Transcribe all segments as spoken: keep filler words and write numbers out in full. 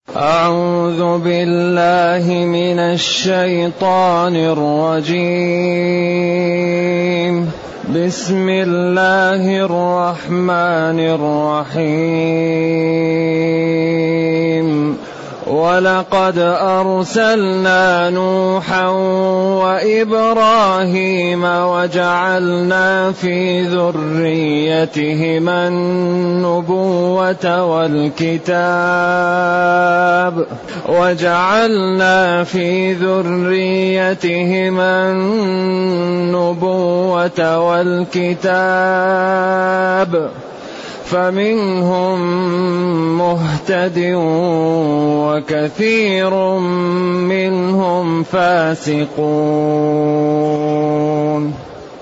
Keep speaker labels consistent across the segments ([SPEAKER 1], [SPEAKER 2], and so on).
[SPEAKER 1] أعوذ بالله من الشيطان الرجيم. بسم الله الرحمن الرحيم. ولقد أرسلنا نوحا وإبراهيم وجعلنا في ذريتهما النبوة والكتاب وجعلنا في ذريتهما النبوة والكتاب فمنهم مهتد وكثير منهم فاسقون.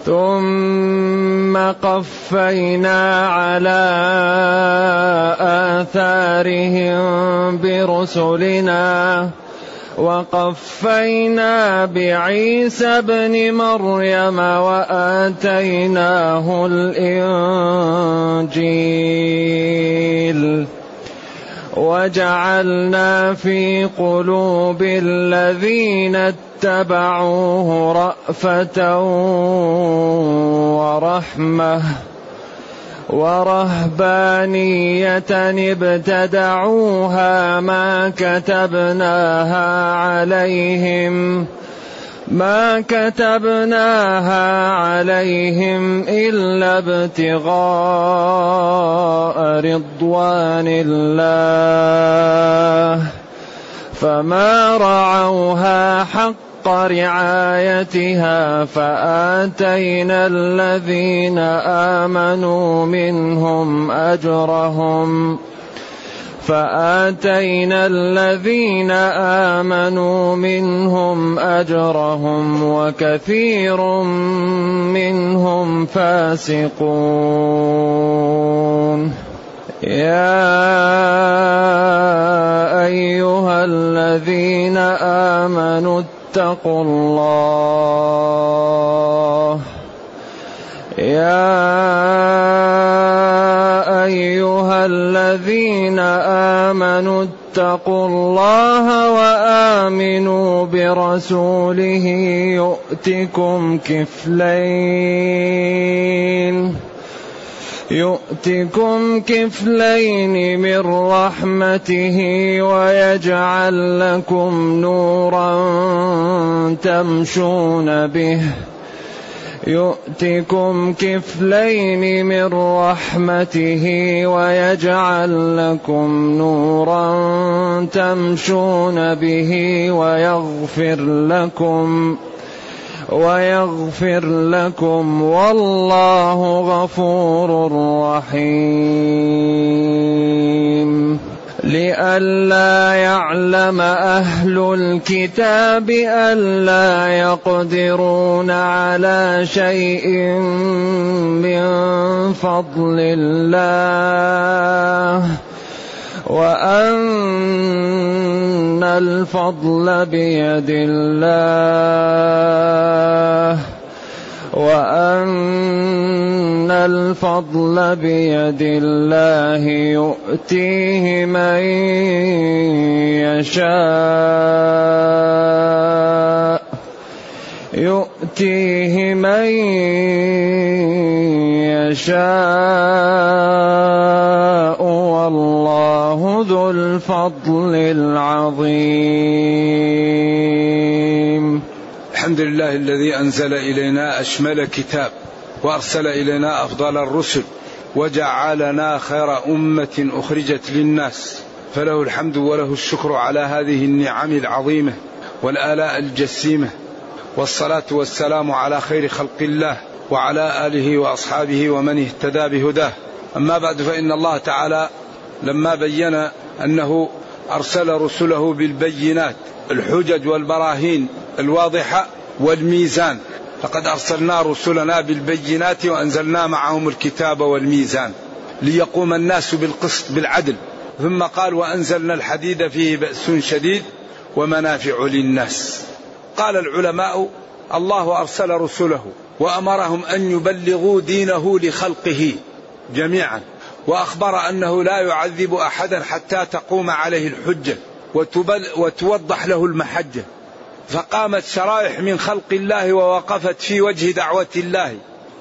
[SPEAKER 1] ثم قفينا على آثارهم برسلنا وقفينا بعيسى ابن مريم وآتيناه الإنجيل وجعلنا في قلوب الذين اتبعوه رأفة ورحمة ورهبانية ابتدعوها ما كتبناها عليهم ما كتبناها عليهم إلا ابتغاء رضوان الله فما رعوها حق رعايتها فآتينا الذين آمنوا منهم أجرهم فآتينا الذين آمنوا منهم أجرهم وكثير منهم فاسقون. يا أيها الذين آمنوا اتقوا الله يا أيها الذين آمنوا اتقوا الله وآمنوا برسوله يؤتكم كفلين يؤتكم كفلين من رحمته ويجعل لكم نورا تمشون به يؤتكم كفلين من رحمته ويجعل لكم نورا تمشون به ويغفر لكم ويغفر لكم والله غفور رحيم. لئلا يعلم أهل الكتاب ألا يقدرون على شيء من فضل الله وأن الفضل بيد الله وأن الفضل بيد الله يؤتيه من يشاء يؤتيه من يشاء والله ذو الفضل العظيم.
[SPEAKER 2] الحمد لله الذي أنزل إلينا أشمل كتاب وأرسل إلينا أفضل الرسل وجعلنا خير أمة أخرجت للناس فله الحمد وله الشكر على هذه النعم العظيمة والآلاء الجسيمة والصلاة والسلام على خير خلق الله وعلى آله وأصحابه ومن اهتدى بهداه. أما بعد فإن الله تعالى لما بين أنه أرسل رسله بالبينات الحجج والبراهين الواضحة والميزان لقد أرسلنا رسلنا بالبينات وأنزلنا معهم الكتاب والميزان ليقوم الناس بالقسط بالعدل ثم قال وأنزلنا الحديد فيه بأس شديد ومنافع للناس. قال العلماء الله أرسل رسله وأمرهم أن يبلغوا دينه لخلقه جميعا وأخبر أنه لا يعذب أحدا حتى تقوم عليه الحجة وتوضح له المحجة. فقامت شرائح من خلق الله ووقفت في وجه دعوة الله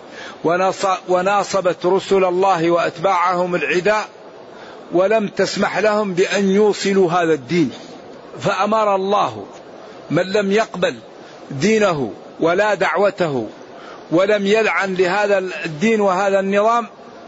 [SPEAKER 2] وناصبت رسل الله وأتباعهم العداء، ولم تسمح لهم بأن يوصلوا هذا الدين. فأمر الله من لم يقبل دينه ولا دعوته ولم يلعن لهذا الدين وهذا النظام،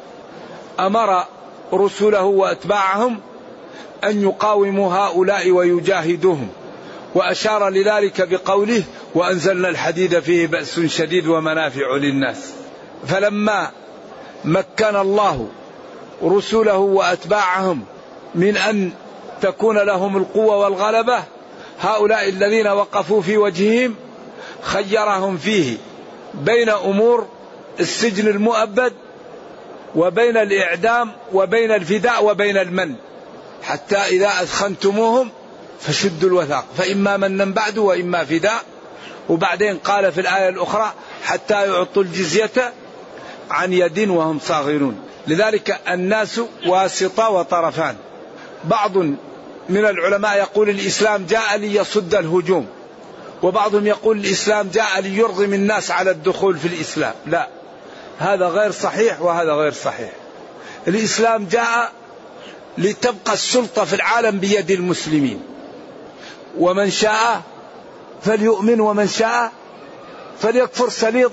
[SPEAKER 2] أمر رسله وأتباعهم أن يقاوموا هؤلاء ويجاهدوهم، وأشار لذلك بقوله: وأنزلنا الحديد فيه بأس شديد ومنافع للناس. فلما مكن الله رسله وأتباعهم من أن تكون لهم القوة والغلبة، هؤلاء الذين وقفوا في وجههم خيرهم فيه بين أمور السجن المؤبد وبين الإعدام وبين الفداء وبين المن، حتى إذا أثخنتموهم فشدوا الوثاق فإما منا بعد وإما فداء. وبعدين قال في الآية الأخرى: حتى يعطوا الجزية عن يد وهم صاغرون. لذلك الناس واسطة وطرفان. بعض من العلماء يقول الإسلام جاء ليصد الهجوم، وبعضهم يقول الإسلام جاء ليرغم الناس على الدخول في الإسلام. لا، هذا غير صحيح وهذا غير صحيح. الإسلام جاء لتبقى السلطة في العالم بيد المسلمين، ومن شاء فليؤمن ومن شاء فليكفر.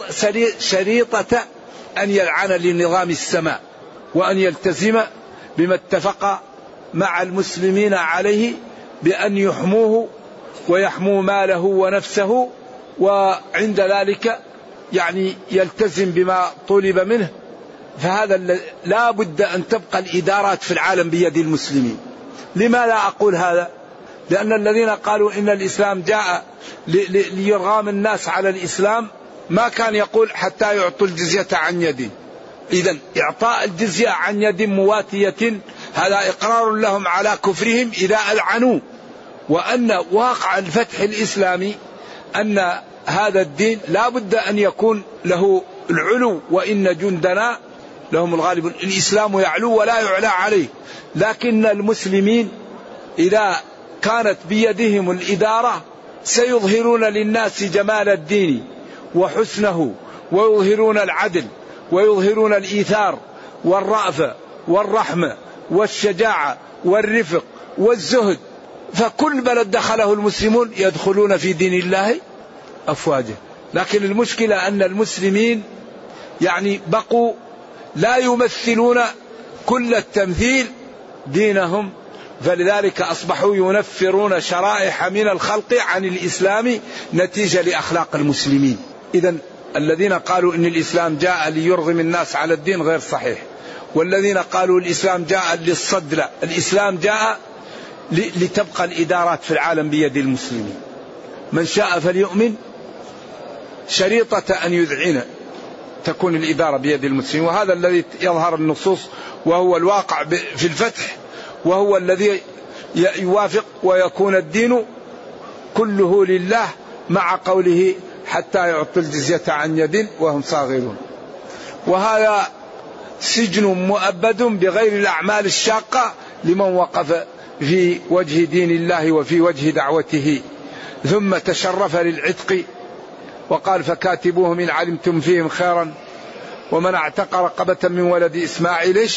[SPEAKER 2] شريطة أن يلعن لنظام السماء وأن يلتزم بما اتفق مع المسلمين عليه بأن يحموه ويحموا ماله ونفسه، وعند ذلك يعني يلتزم بما طلب منه. فهذا لا بد أن تبقى الإدارات في العالم بيد المسلمين. لماذا أقول هذا؟ لأن الذين قالوا إن الإسلام جاء ليرغم الناس على الإسلام ما كان يقول حتى يعطوا الجزية عن يد. إذن إعطاء الجزية عن يد مواتية هذا إقرار لهم على كفرهم إذا ألعنوا، وأن واقع الفتح الإسلامي أن هذا الدين لا بد أن يكون له العلو، وإن جندنا لهم الغالبون. الإسلام يعلو ولا يعلى عليه، لكن المسلمين إذا كانت بيدهم الإدارة سيظهرون للناس جمال الدين وحسنه، ويظهرون العدل ويظهرون الإيثار والرأفة والرحمة والشجاعة والرفق والزهد. فكل بلد دخله المسلمون يدخلون في دين الله أفواجا. لكن المشكلة أن المسلمين يعني بقوا لا يمثلون كل التمثيل دينهم، فلذلك أصبحوا ينفرون شرائح من الخلق عن الإسلام نتيجة لأخلاق المسلمين. إذن الذين قالوا إن الإسلام جاء ليرغم الناس على الدين غير صحيح، والذين قالوا الإسلام جاء للصد، لا، الإسلام جاء لتبقى الإدارات في العالم بيد المسلمين. من شاء فليؤمن، شريطة أن يذعن تكون الإدارة بيد المسلمين. وهذا الذي يظهر النصوص، وهو الواقع في الفتح، وهو الذي يوافق ويكون الدين كله لله، مع قوله حتى يعطوا الجزية عن يد وهم صاغرون. وهذا سجن مؤبد بغير الأعمال الشاقة لمن وقف في وجه دين الله وفي وجه دعوته. ثم تشرف للعتق وقال: فكاتبوهم إن علمتم فيهم خيرا. ومن اعتق رقبة من ولد إسماعيل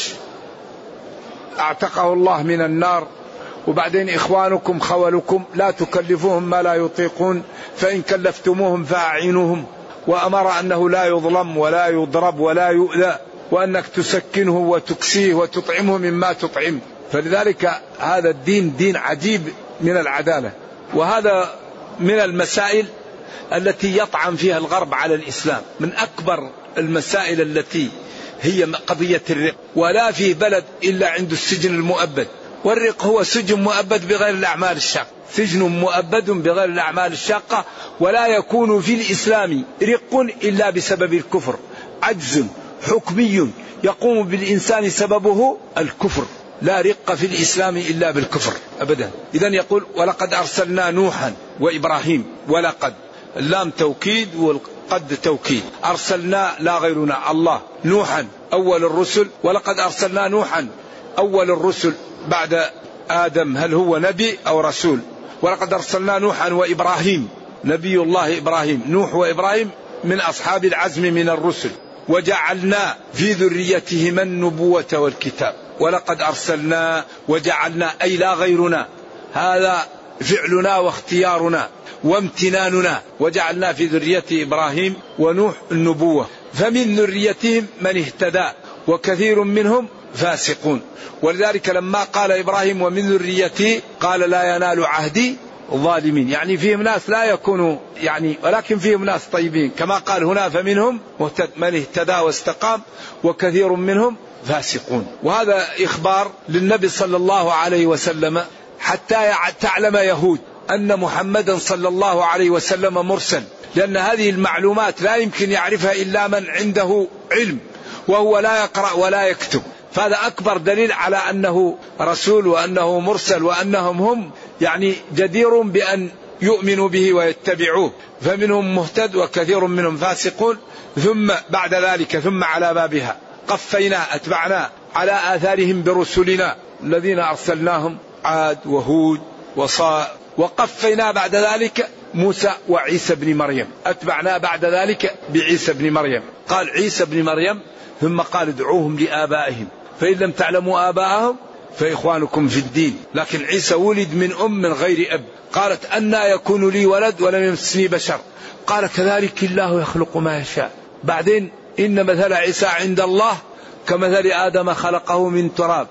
[SPEAKER 2] اعتقه الله من النار. وبعدين: إخوانكم خولكم لا تكلفوهم ما لا يطيقون، فإن كلفتموهم فأعينوهم. وأمر أنه لا يظلم ولا يضرب ولا يؤذى، وأنك تسكنه وتكسيه وتطعمه مما تطعم. فلذلك هذا الدين دين عجيب من العدالة. وهذا من المسائل التي يطعن فيها الغرب على الإسلام، من أكبر المسائل التي هي قضية الرق. ولا في بلد إلا عنده السجن المؤبد، والرق هو سجن مؤبد بغير الأعمال الشاقة، سجن مؤبد بغير الأعمال الشاقة. ولا يكون في الإسلام رق إلا بسبب الكفر، عجز حكمي يقوم بالإنسان سببه الكفر. لا رق في الإسلام إلا بالكفر أبدا. إذن يقول: ولقد أرسلنا نوحا وإبراهيم. ولقد اللام توكيد والقد توكيد. أرسلنا لا غيرنا، الله. نوحا أول الرسل، ولقد أرسلنا نوحا أول الرسل بعد آدم هل هو نبي أو رسول؟ ولقد أرسلنا نوحا وإبراهيم، نبي الله إبراهيم، نوح وإبراهيم من أصحاب العزم من الرسل، وجعلنا في ذريتهما النبوة والكتاب. ولقد أرسلنا وجعلنا أي لا غيرنا، هذا فعلنا واختيارنا وامتناننا، وجعلنا في ذرية إبراهيم ونوح النبوة، فمن ذريتهم من اهتدى وكثير منهم فاسقون. ولذلك لما قال إبراهيم ومن ذريتي قال لا ينال عهدي الظالمين، يعني فيهم ناس لا يكونوا يعني، ولكن فيهم ناس طيبين، كما قال هنا فمنهم من اهتدى واستقام وكثير منهم فاسقون. وهذا إخبار للنبي صلى الله عليه وسلم حتى تعلم يهود أن محمدا صلى الله عليه وسلم مرسل، لأن هذه المعلومات لا يمكن يعرفها إلا من عنده علم، وهو لا يقرأ ولا يكتب. فهذا أكبر دليل على أنه رسول وأنه مرسل، وأنهم هم يعني جدير بأن يؤمنوا به ويتبعوه. فمنهم مهتد وكثير منهم فاسقون. ثم بعد ذلك ثم على بابها قفينا أتبعنا على آثارهم برسلنا الذين أرسلناهم عاد وهود وصاء، وقفينا بعد ذلك موسى وعيسى بن مريم، أتبعنا بعد ذلك بعيسى بن مريم. قال عيسى بن مريم ثم قال ادعوهم لآبائهم فإن لم تعلموا آباءهم فإخوانكم في الدين. لكن عيسى ولد من أم من غير أب. قالت أنى يكون لي ولد ولم يمسني بشر، قال كذلك الله يخلق ما يشاء. بعدين إن مثل عيسى عند الله كمثل آدم خلقه من تراب.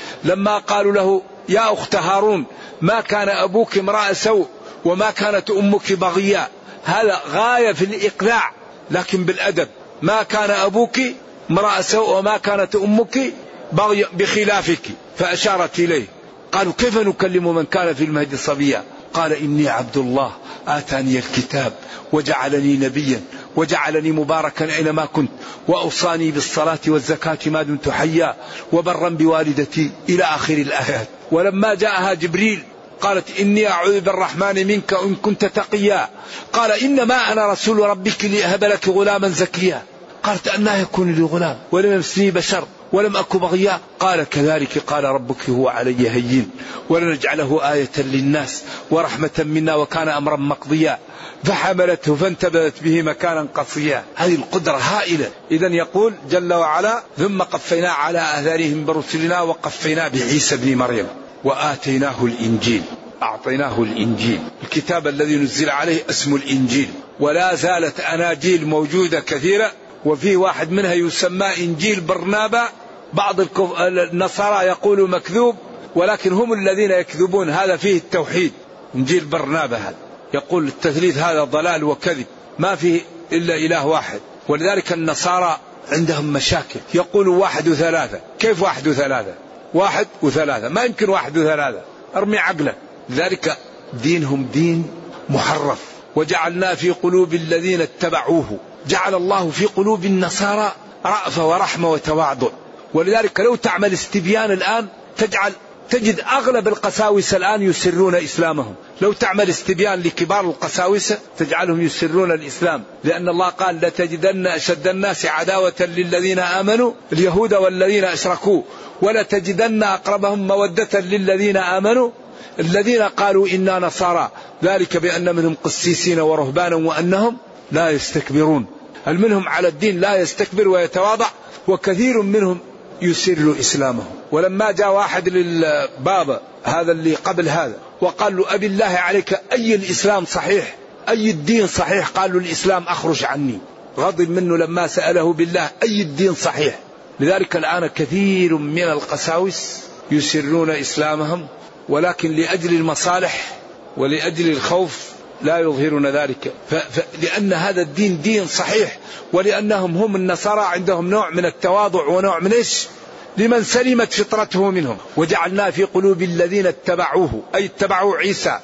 [SPEAKER 2] لما قالوا له يا أخت هارون ما كان أبوك امرأ سوء وما كانت أمك بغيا، هذا غاية في الإقلاع لكن بالأدب، ما كان أبوك امرأ سوء وما كانت أمك بغي بخلافك، فأشارت إليه. قالوا كيف نكلم من كان في المهد صبيا؟ قال إني عبد الله آتاني الكتاب وجعلني نبيا وجعلني مباركا أينما كنت وأوصاني بالصلاة والزكاة ما دمت حيا وبرا بوالدتي إلى آخر الآيات. ولما جاءها جبريل قالت إني أعوذ بالرحمن منك إن كنت تقيا، قال إنما أنا رسول ربك لأهب لك غلاما زكيا. قالت أنى يكون لي غلام ولم يمسني بشر ولم أك بغيا، قال كذلك قال ربك هو علي هين ولنجعله آية للناس ورحمة منا وكان أمرا مقضيا، فحملته فانتبذت به مكانا قصيا. هذه القدرة هائلة. إذن يقول جل وعلا ثم قفينا على آثارهم برسلنا وقفينا بعيسى بن مريم وآتيناه الإنجيل. أعطيناه الإنجيل الكتاب الذي نزل عليه اسمه الإنجيل، ولا زالت أناجيل موجودة كثيرة، وفي واحد منها يسمى إنجيل برنابا. بعض النصارى يقولوا مكذوب، ولكن هم الذين يكذبون، هذا فيه التوحيد. إنجيل برنابا هذا يقول التثليث هذا ضلال وكذب، ما فيه إلا إله واحد. ولذلك النصارى عندهم مشاكل، يقولوا واحد وثلاثة. كيف واحد وثلاثة؟ واحد وثلاثة ما يمكن واحد وثلاثة، ارمي عقلك. لذلك دينهم دين محرف. وجعلنا في قلوب الذين اتبعوه، جعل الله في قلوب النصارى رأفة ورحمة وتواضع. ولذلك لو تعمل استبيان الآن تجعل تجد أغلب القساوسة الآن يسرون إسلامهم. لو تعمل استبيان لكبار القساوسة تجعلهم يسرون الإسلام، لأن الله قال لتجدن أشد الناس عداوة للذين آمنوا اليهود والذين أشركوا ولتجدن أقربهم مودة للذين آمنوا الذين قالوا إنا نصارى، ذلك بأن منهم قسيسين ورهبانا وأنهم لا يستكبرون. هل منهم على الدين لا يستكبر ويتواضع، وكثير منهم يسر إسلامه. ولما جاء واحد للبابا هذا اللي قبل هذا وقال له أبي الله عليك أي الإسلام صحيح، أي الدين صحيح؟ قال له الإسلام، أخرج عني. غضب منه لما سأله بالله أي الدين صحيح. لذلك الآن كثير من القساوس يسرون إسلامهم، ولكن لأجل المصالح ولأجل الخوف لا يظهرون ذلك، ف... ف... لأن هذا الدين دين صحيح، ولأنهم هم النصارى عندهم نوع من التواضع ونوع من إيش لمن سلمت فطرته منهم. وجعلنا في قلوب الذين اتبعوه أي اتبعوا عيسى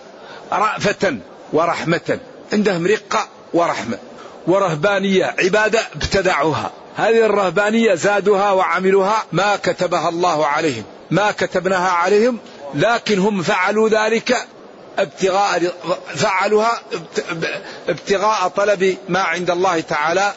[SPEAKER 2] رأفة ورحمة، عندهم رقة ورحمة. ورهبانية عبادة ابتدعوها، هذه الرهبانية زادوها وعملوها ما كتبها الله عليهم، ما كتبناها عليهم، لكن هم فعلوا ذلك ابتغاء فعلوها ابتغاء طلب ما عند الله تعالى،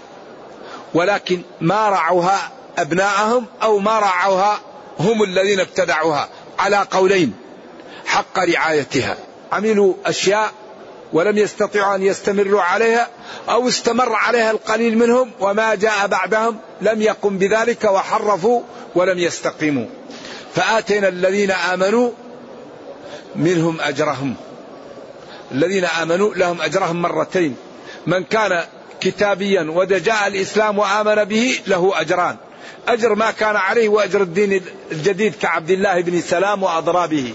[SPEAKER 2] ولكن ما رعوها أبناءهم أو ما رعوها هم الذين ابتدعوها، على قولين. حق رعايتها، عملوا أشياء ولم يستطيعوا أن يستمروا عليها، أو استمر عليها القليل منهم وما جاء بعدهم لم يقم بذلك وحرفوا ولم يستقيموا. فآتينا الذين آمنوا منهم أجرهم، الذين آمنوا لهم أجرهم مرتين، من كان كتابيا وجاء الإسلام وآمن به له أجران، أجر ما كان عليه وأجر الدين الجديد كعبد الله بن سلام وأضرابه،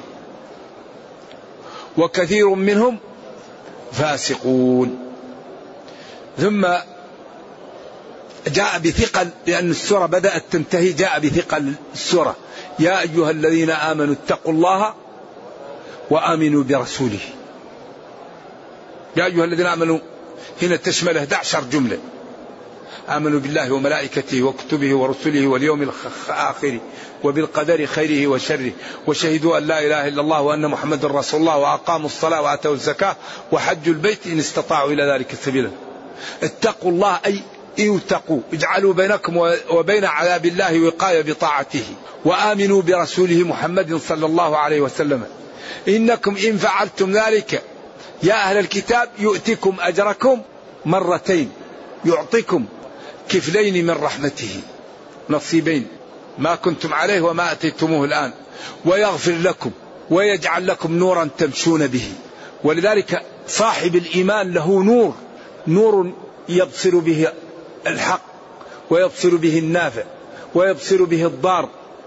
[SPEAKER 2] وكثير منهم فاسقون. ثم جاء بثقل، لأن السورة بدأت تنتهي، جاء بثقل السورة: يا أيها الذين آمنوا اتقوا الله وآمنوا برسوله. يا أيها الذين آمنوا هنا تشمل إحدى عشرة جملة: آمنوا بالله وملائكته وكتبه ورسله واليوم الآخر وبالقدر خيره وشره، وشهدوا أن لا إله إلا الله وأن محمد رسول الله، وأقاموا الصلاة وآتوا الزكاة وحجوا البيت إن استطاعوا إلى ذلك سبيلا. اتقوا الله أي اتقوا، اجعلوا بينكم وبين عذاب الله وقاية بطاعته، وآمنوا برسوله محمد صلى الله عليه وسلم، إنكم إن فعلتم ذلك يا أهل الكتاب يؤتكم أجركم مرتين، يعطيكم كفلين من رحمته، نصيبين ما كنتم عليه وما أتيتموه الآن، ويغفر لكم ويجعل لكم نورا تمشون به. ولذلك صاحب الإيمان له نور، نور يبصر به الحق ويبصر به النافع ويبصر به الضار،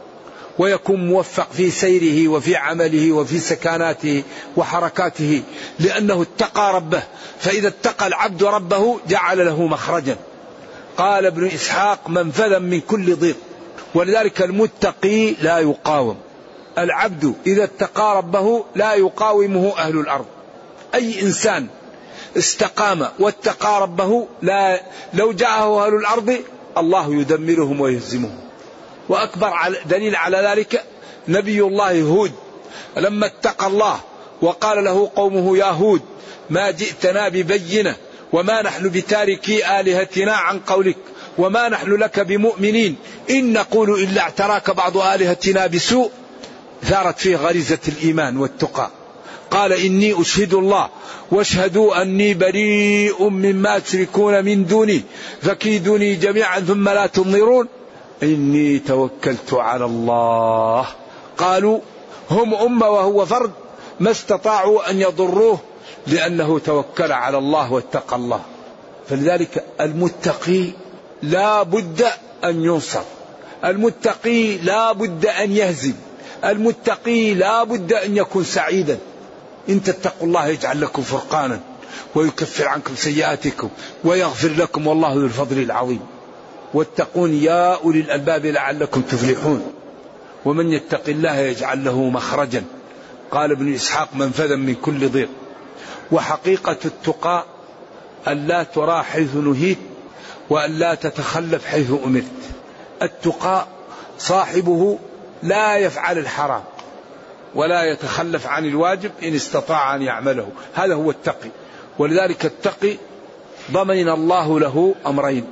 [SPEAKER 2] ويكون موفق في سيره وفي عمله وفي سكناته وحركاته، لأنه اتقى ربه. فإذا اتقى العبد ربه جعل له مخرجا. قال ابن إسحاق: منفذا من كل ضيق. ولذلك المتقي لا يقاوم، العبد إذا اتقى ربه لا يقاومه أهل الأرض. أي إنسان استقام واتقى ربه لا لو جاءه أهل الأرض الله يدمرهم ويهزمهم. وأكبر دليل على ذلك نبي الله هود، لما اتقى الله وقال له قومه: يا هود ما جئتنا ببينة وما نحن بتاركي آلهتنا عن قولك وما نحن لك بمؤمنين إن نقول إلا اعتراك بعض آلهتنا بسوء، ثارت فيه غريزة الإيمان والتقى. قال: إني أشهد الله واشهدوا أني بريء مما تشركون من دوني فكيدوني جميعا ثم لا تنظرون إني توكلت على الله. قالوا هم أمة وهو فرد ما استطاعوا أن يضروه لأنه توكل على الله واتقى الله. فلذلك المتقي لا بد أن ينصر، المتقي لا بد أن يهزم، المتقي لا بد أن يكون سعيدا. إن تتقوا الله يجعل لكم فرقانا ويكفر عنكم سيئاتكم ويغفر لكم والله ذو الفضل العظيم. واتقون يا أولي الألباب لعلكم تفلحون. ومن يتق الله يجعل له مخرجا. قال ابن إسحاق: منفذا من كل ضيق. وحقيقة التقى أن لا ترى حيث نهيت وأن لا تتخلف حيث أمرت. التقى صاحبه لا يفعل الحرام ولا يتخلف عن الواجب إن استطاع أن يعمله، هذا هو التقي. ولذلك التقي ضمن الله له أمرين،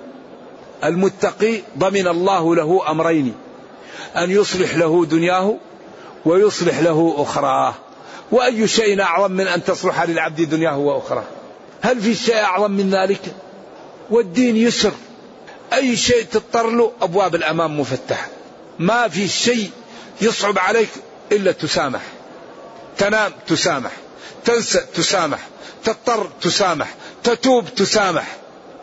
[SPEAKER 2] المتقي ضمن الله له أمرين: أن يصلح له دنياه ويصلح له أخراه. وأي شيء أعظم من أن تصلح للعبد دنياه وأخراه؟ هل في شيء أعظم من ذلك؟ والدين يسر، أي شيء تضطر له أبواب الأمام مفتحة، ما في شيء يصعب عليك إلا تسامح. تنام تسامح، تنسى تسامح، تضطر تسامح، تتوب تسامح.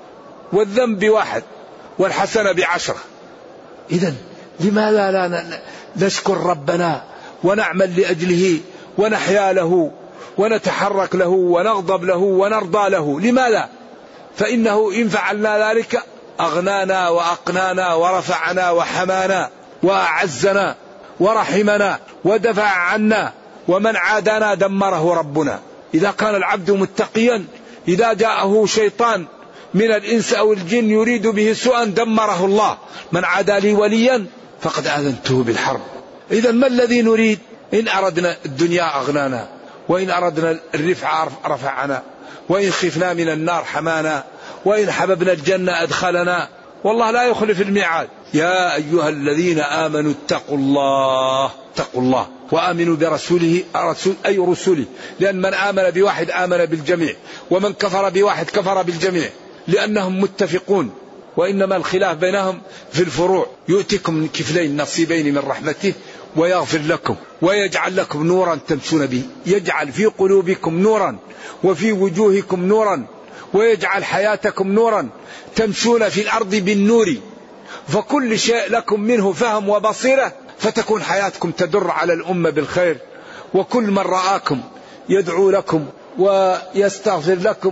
[SPEAKER 2] والذنب واحد والحسنة بعشرة. إذن لماذا لا نشكر ربنا ونعمل لأجله ونحيا له ونتحرك له ونغضب له ونرضى له؟ لماذا؟ فإنه إن فعلنا ذلك أغنانا وأقنانا ورفعنا وحمانا وأعزنا ورحمنا ودفع عنا، ومن عادانا دمره ربنا. إذا كان العبد متقيا إذا جاءه شيطان من الإنس أو الجن يريد به سوءا دمره الله. من عادى لي وليا فقد آذنته بالحرب. إذا ما الذي نريد؟ إن أردنا الدنيا أغنانا، وإن أردنا الرفع رفعنا، وإن خفنا من النار حمانا، وإن حببنا الجنة أدخلنا. والله لا يخلف الميعاد. يا أيها الذين آمنوا اتقوا الله، اتقوا الله وآمنوا برسوله رسول أي رسله، لأن من آمن بواحد آمن بالجميع، ومن كفر بواحد كفر بالجميع، لأنهم متفقون، وإنما الخلاف بينهم في الفروع. يؤتكم من كفلين نصيبين من رحمته ويغفر لكم ويجعل لكم نورا تمشون به، يجعل في قلوبكم نورا وفي وجوهكم نورا ويجعل حياتكم نورا تمشون في الأرض بالنور، فكل شيء لكم منه فهم وبصيرة، فتكون حياتكم تدر على الأمة بالخير، وكل من رآكم يدعو لكم ويستغفر لكم،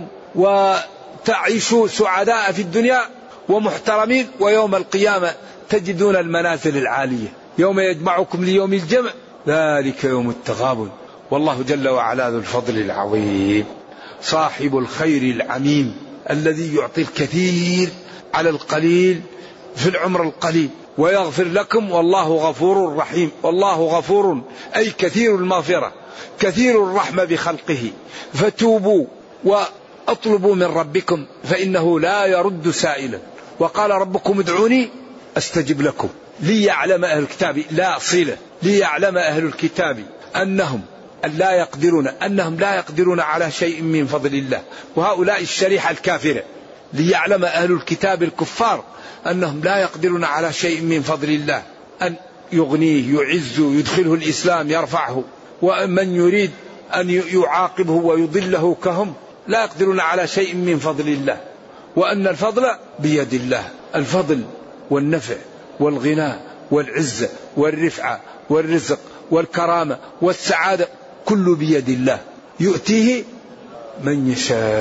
[SPEAKER 2] وتعيشوا سعداء في الدنيا ومحترمين، ويوم القيامة تجدون المنازل العالية. يوم يجمعكم ليوم الجمع ذلك يوم التغابن، والله جل وعلا ذو الفضل العظيم، صاحب الخير العميم، الذي يعطي الكثير على القليل في العمر القليل، ويغفر لكم والله غفور رحيم. والله غفور أي كثير المغفرة كثير الرحمة بخلقه، فتوبوا وأطلبوا من ربكم فإنه لا يرد سائلا، وقال ربكم ادعوني أستجب لكم. ليعلم أهل الكتاب لا صلة ليعلم أهل الكتاب أنهم لا يقدرون أنهم لا يقدرون على شيء من فضل الله، وهؤلاء الشريحة الكافرة. ليعلم أهل الكتاب الكفار أنهم لا يقدرون على شيء من فضل الله، أن يغنيه يعزه يدخله الإسلام يرفعه، ومن يريد أن يعاقبه ويضله كهم لا يقدرون على شيء من فضل الله، وأن الفضل بيد الله. الفضل والنفع والغنى والعزة والرفعة والرزق والكرامة والسعادة كله بيد الله، يؤتيه من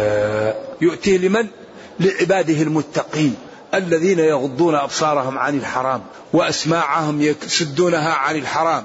[SPEAKER 2] يشاء. يؤتيه لمن؟ لعباده المتقين الذين يغضون أبصارهم عن الحرام وأسماعهم يسدونها عن الحرام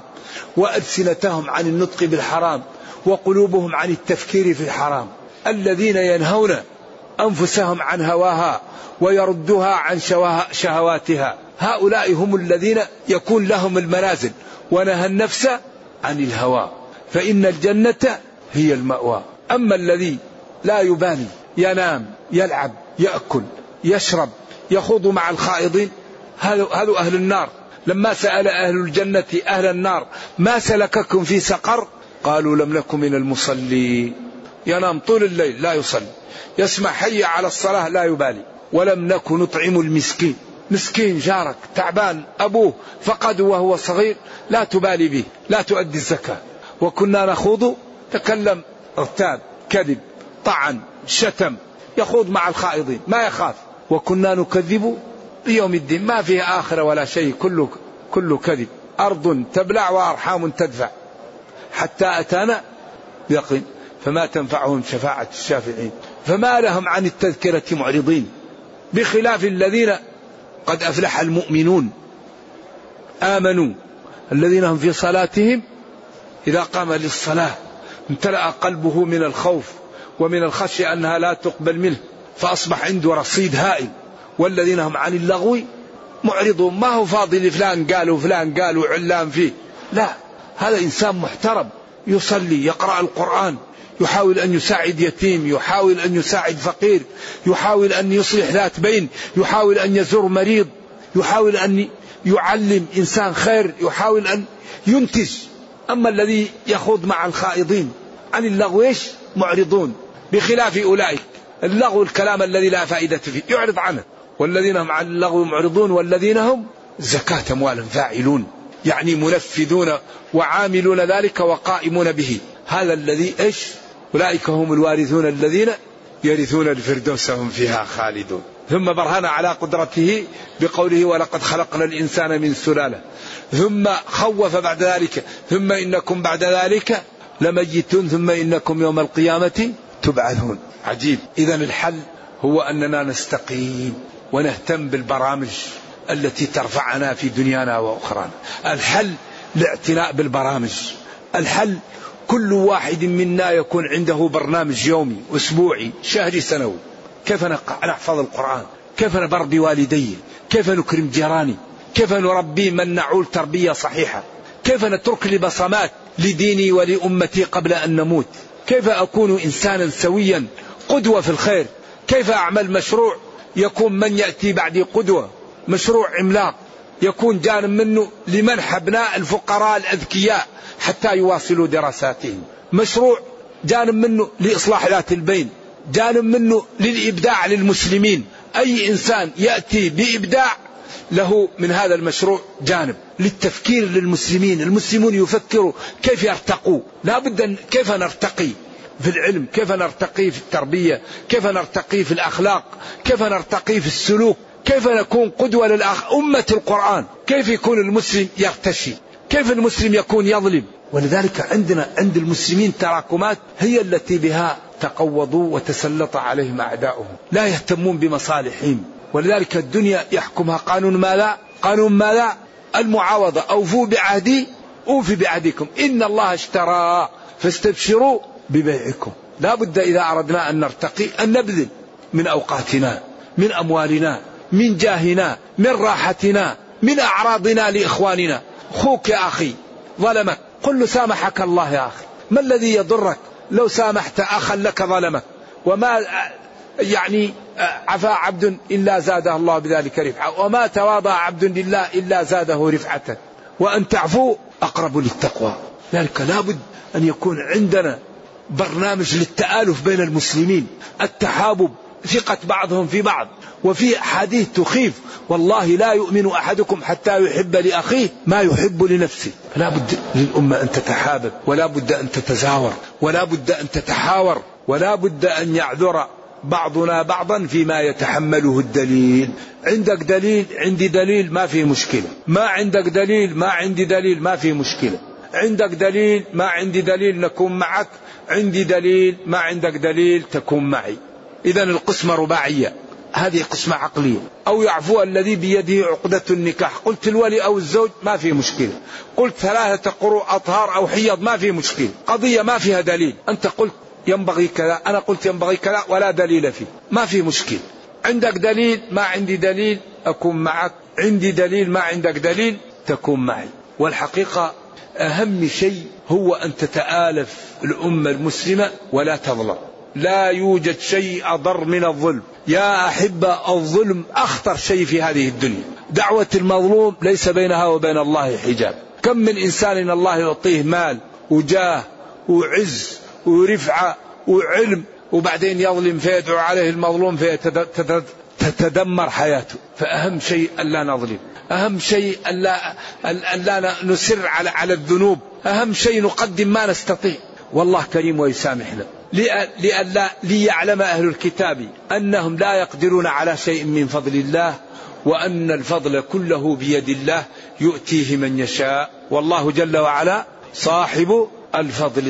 [SPEAKER 2] وألسنتهم عن النطق بالحرام وقلوبهم عن التفكير في الحرام، الذين ينهون أنفسهم عن هواها ويردوها عن شهواتها. هؤلاء هم الذين يكون لهم المنازل. ونهى النفس عن الهوى فإن الجنة هي المأوى. أما الذي لا يبالي ينام يلعب يأكل يشرب يخوض مع الخائضين، هذا أهل النار. لما سأل أهل الجنة أهل النار ما سلككم في سقر قالوا لم نكن من المصلين. ينام طول الليل لا يصلي، يسمع حي على الصلاة لا يبالي. ولم نكن نطعم المسكين، مسكين جارك تعبان أبوه فقده وهو صغير لا تبالي به، لا تؤدي الزكاة. وكنا نخوض، تكلم ارتاب كذب طعن شتم، يخوض مع الخائضين ما يخاف. وكنا نكذب بيوم الدين، ما فيه آخرة ولا شيء، كله كله كذب. أرض تبلع وأرحام تدفع حتى أتانا يقين فما تنفعهم شفاعة الشافعين. فما لهم عن التذكرة معرضين، بخلاف الذين قد أفلح المؤمنون آمنوا الذين هم في صلاتهم إذا قام للصلاة امتلأ قلبه من الخوف ومن الخشية أنها لا تقبل منه فأصبح عنده رصيد هائل. والذين هم عن اللغو معرضون، ما هو فاضي لفلان قالوا فلان قالوا علان فيه، لا، هذا إنسان محترم يصلي يقرأ القرآن، يحاول أن يساعد يتيم، يحاول أن يساعد فقير، يحاول أن يصلح ذات بين، يحاول أن يزور مريض، يحاول أن يعلم إنسان خير، يحاول أن ينتج. أما الذي يخوض مع الخائضين عن اللغو إيش؟ معرضون. بخلاف أولئك اللغو الكلام الذي لا فائدة فيه يعرض عنه. والذين هم عن اللغو معرضون والذين هم زكاة أموالهم فاعلون، يعني منفذون وعاملون ذلك وقائمون به. هذا الذي إيش؟ أولئك هم الوارثون الذين يرثون الفردوس هم فيها خالدون. ثم برهن على قدرته بقوله ولقد خلقنا الإنسان من سلالة، ثم خوف بعد ذلك ثم إنكم بعد ذلك لميتون ثم إنكم يوم القيامة تبعثون. عجيب. إذن الحل هو أننا نستقيم ونهتم بالبرامج التي ترفعنا في دنيانا وأخرانا. الحل الاعتناء بالبرامج. الحل كل واحد منا يكون عنده برنامج يومي أسبوعي شهري سنوي. كيف نحفظ القرآن، كيف نبر بوالدي، كيف نكرم جيراني، كيف نربي من نعول تربية صحيحة، كيف نترك لي بصمات لديني ولأمتي قبل أن نموت، كيف أكون إنسانا سويا قدوة في الخير، كيف أعمل مشروع يكون من يأتي بعدي قدوة، مشروع عملاق يكون جانب منه لمنح أبناء الفقراء الأذكياء حتى يواصلوا دراساتهم، مشروع جانب منه لإصلاح ذات البين، جانب منه للإبداع للمسلمين. أي إنسان يأتي بإبداع له من هذا المشروع جانب للتفكير للمسلمين. المسلمون يفكروا كيف يرتقوا، لا بد أن كيف نرتقي في العلم، كيف نرتقي في التربية، كيف نرتقي في الأخلاق، كيف نرتقي في السلوك، كيف نكون قدوة للآخر. أمة القرآن كيف يكون المسلم يرتشي، كيف المسلم يكون يظلم. ولذلك عندنا عند المسلمين تراكمات هي التي بها تقوضوا وتسلط عليهم أعداؤهم، لا يهتمون بمصالحهم. ولذلك الدنيا يحكمها قانون ما لا قانون ما لا المعاوضة، أوفوا بعهدي أوفي بعهدكم إن الله اشترى فاستبشروا ببيعكم. لا بد إذا أردنا أن نرتقي أن نبذل من أوقاتنا، من أموالنا، من جاهنا، من راحتنا، من أعراضنا لإخواننا. أخوك يا أخي ظلمك قل له سامحك الله يا أخي، ما الذي يضرك لو سامحت أخا لك ظلمك؟ وما يعني عفا عبد إلا زاده الله بذلك رفعة، وما تواضع عبد لله إلا زاده رفعة، وأن تعفو أقرب للتقوى. ذلك لابد أن يكون عندنا برنامج للتآلف بين المسلمين، التحابب، ثقة بعضهم في بعض. وفي حديث تخيف والله لا يؤمن أحدكم حتى يحب لأخيه ما يحب لنفسه. لا بد للأمة أن تتحابب، ولا بد أن تتزاور، ولا بد أن تتحاور، ولا بد أن يعذر بعضنا بعضا فيما يتحمله الدليل. عندك دليل عندي دليل ما في مشكلة، ما عندك دليل ما عندي دليل ما في مشكلة، عندك دليل ما عندي دليل نكون معك، عندي دليل ما عندك دليل تكون معي. إذن القسمة رباعية، هذه قسمة عقلية. أو يعفو الذي بيده عقدة النكاح، قلت الولي أو الزوج ما في مشكلة، قلت ثلاثة قروء أطهار أو حيض ما في مشكلة، قضية ما فيها دليل، أنت قلت ينبغي كذا أنا قلت ينبغي كذا ولا دليل فيه ما في مشكلة. عندك دليل ما عندي دليل أكون معك، عندي دليل ما عندك دليل تكون معي. والحقيقة أهم شيء هو أن تتآلف الأمة المسلمة ولا تظلم. لا يوجد شيء أضر من الظلم يا أحبة، الظلم أخطر شيء في هذه الدنيا. دعوة المظلوم ليس بينها وبين الله حجاب. كم من إنسان الله يعطيه مال وجاه وعز ورفعة وعلم وبعدين يظلم فيدعو عليه المظلوم فتتدمر حياته. فأهم شيء ألا نظلم، أهم شيء ألا, ألا نسر على, على الذنوب، أهم شيء نقدم ما نستطيع. والله كريم ويسامحنا. لألا ليعلم أهل الكتاب أنهم لا يقدرون على شيء من فضل الله، وأن الفضل كله بيد الله يؤتيه من يشاء، والله جل وعلا صاحب الفضل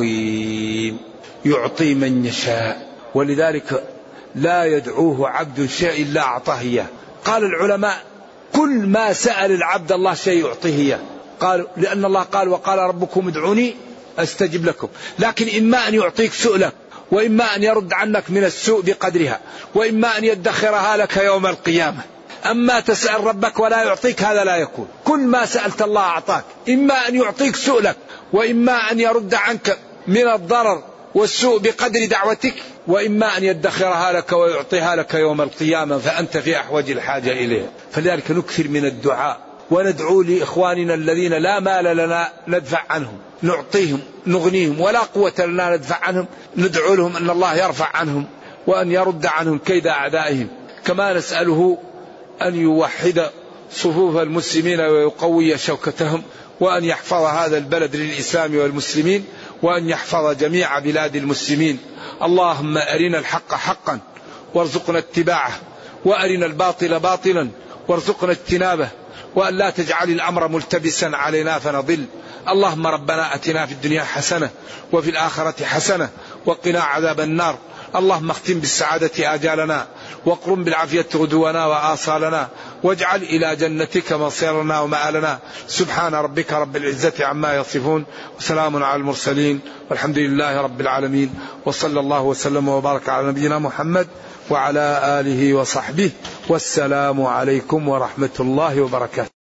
[SPEAKER 2] العظيم يعطي من يشاء. ولذلك لا يدعوه عبد شيء إلا أعطاه إياه. قال العلماء كل ما سأل العبد الله شيء يعطيه إياه، قال لأن الله قال وقال ربكم ادعوني أستجب لكم. لكن إما أن يعطيك سؤلك، وإما أن يرد عنك من السوء بقدرها، وإما أن يدخرها لك يوم القيامة. أما تسأل ربك ولا يعطيك هذا لا يكون. كل ما سألت الله أعطاك، إما أن يعطيك سؤلك، وإما أن يرد عنك من الضرر والسوء بقدر دعوتك، وإما أن يدخرها لك ويعطيها لك يوم القيامة فأنت في أحوج الحاجة إليها. فلذلك نكثر من الدعاء وندعو لإخواننا الذين لا مال لنا ندفع عنهم، نعطيهم نغنيهم، ولا قوة لنا ندفع عنهم، ندعو لهم أن الله يرفع عنهم وأن يرد عنهم كيد أعدائهم. كما نسأله أن يوحد صفوف المسلمين ويقوي شوكتهم، وأن يحفظ هذا البلد للإسلام والمسلمين، وأن يحفظ جميع بلاد المسلمين. اللهم أرنا الحق حقا وارزقنا اتباعه، وأرنا الباطل باطلا وارزقنا اجتنابه، وأن لا تجعل الأمر ملتبسا علينا فنضل. اللهم ربنا أتنا في الدنيا حسنة وفي الآخرة حسنة وقنا عذاب النار. اللهم اختم بالسعادة آجالنا، واقرم بالعافية غدونا وآصالنا، واجعل إلى جنتك مصيرنا ومآلنا. سبحان ربك رب العزة عما يصفون، وسلام على المرسلين، والحمد لله رب العالمين، وصلى الله وسلم وبارك على نبينا محمد وعلى آله وصحبه، والسلام عليكم ورحمة الله وبركاته.